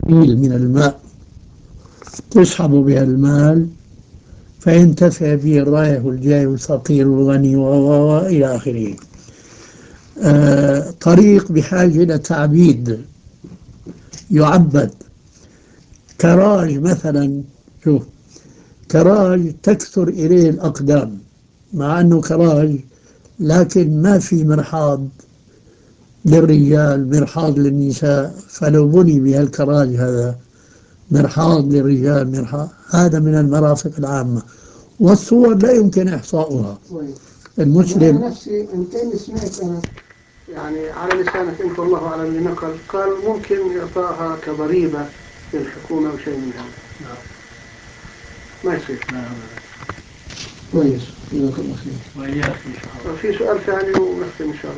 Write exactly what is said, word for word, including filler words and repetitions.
قليل من الماء تسحب بها المال فينتفع به الرايح والجاي والفقير والغني وإلى آخره. آه طريق بحاجة إلى تعبيد، يعبد. كراج مثلا، شوف، كراج تكثر إليه الأقدام، مع أنه كراج لكن ما في مرحاض للرجال مرحاض للنساء، فلو بني بها الكراج هذا مرحاض للرجال مرحاض، هذا من المرافق العامة. والصور لا يمكن إحصاؤها. المسلم أنا نفسي من كان سمعت أنا يعني على لسانك أنت والله أعلم اللي نقل، قال ممكن إعطائها كضريبة للحكومة أو شيء من هذا. نعم. ما يصير. نعم. كويس. جزاك الله خير. وإياك إن شاء الله. في سؤال ثاني ونختم إن شاء الله.